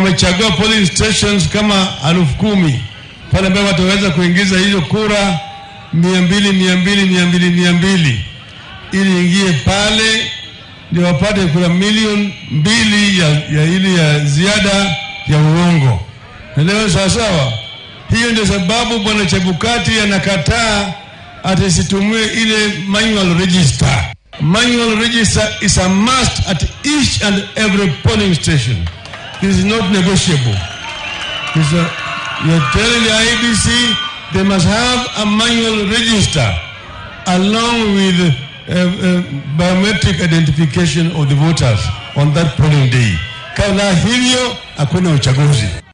wamechagua polling stations kama 10,000 pale ambapo wataweza kuingiza hizo kura 200 ili ingie pale ndio wapate kura 2,000,000 ya ili ya ziada ya uongo. Ndio sawa. Hiyo ndio sababu bwana Chebukati anakataa atisitumie ile manual register. Manual register is a must at each and every polling station. This is not negotiable. You're telling the IEBC they must have a manual register along with biometric identification of the voters on that polling day. Kama hivyo hakuna uchaguzi.